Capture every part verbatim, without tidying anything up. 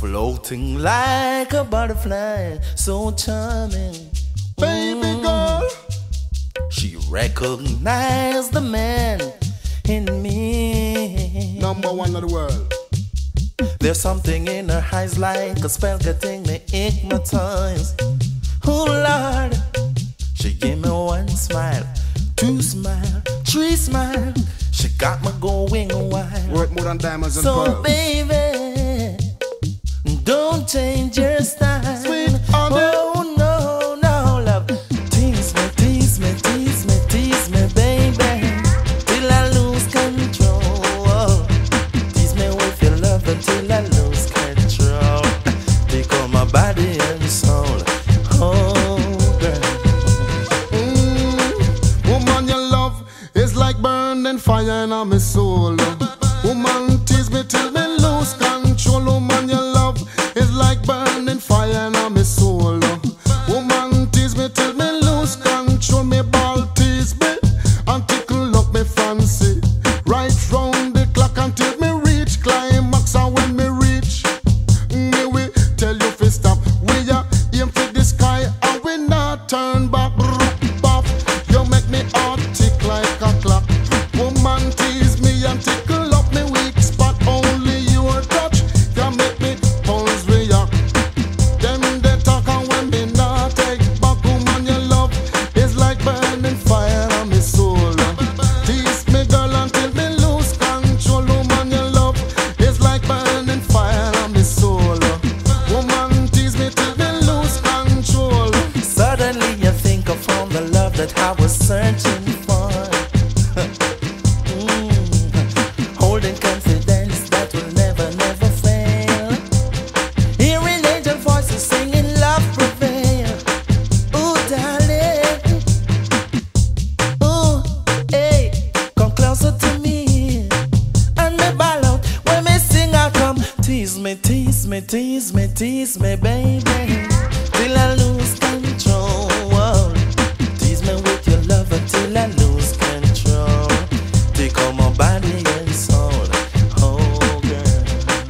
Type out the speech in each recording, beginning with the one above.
floating like a butterfly, so charming. Baby Mm. girl, She recognized the man in me. number one of the world. There's something in her eyes like a spell getting me hypnotized. Oh Lord, she gave me one smile, two smile, three smile. She got me going wild. Worth more than diamonds and So pearls. baby, don't change your style. Sweet honey. Oh no, no, love. Tease me, tease me, tease me, tease me, baby, till I lose control. Tease me with your love until I lose control. Take on my body and soul. Oh, girl. Mm, woman, your love is like burning fire in my soul. Woman, tease me till me lose control. Woman, your love is like burning fire in my soul. Woman, tease me till me lose control. Me ball tease me and tickle up me fancy. Right round the clock until me reach climax. And when me reach, me will tell you fi stop. We are aim for the sky and we not turn back. Bop, you make me heart tick like a clock. Woman, tease me and tickle up me weak spot. Only your touch can make me pulse react. Them they talk and when me not take back. Woman, your love is like burning fire on me soul. Tease me, girl, until me lose control. Woman, your love is like burning fire on me soul. Woman, tease me till me lose control. Suddenly you think I found the love that I was searching for. Mm. Holding confidence that will never, never fail. Hearing angel voices singing love prevail. Ooh, darling. Ooh, hey, come closer to me. And me ball out when me sing I come. Tease me, tease me, tease me, tease me, baby, till I lose control. Tease me with your love until I lose control. Take all my body and soul. Oh girl.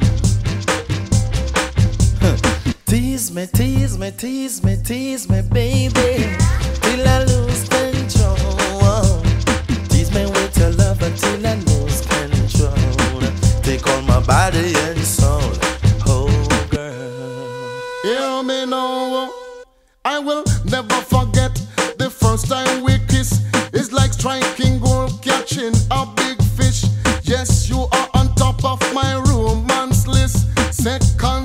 Huh. Tease me, tease me, tease me, tease me, baby, till I lose control. Tease me with your love until I lose control. Take all my body and soul. Oh girl. Hear me now, I will never forget the first time we kiss. It's like striking gold, catching a big fish. Yes, you are on top of my romance list. Second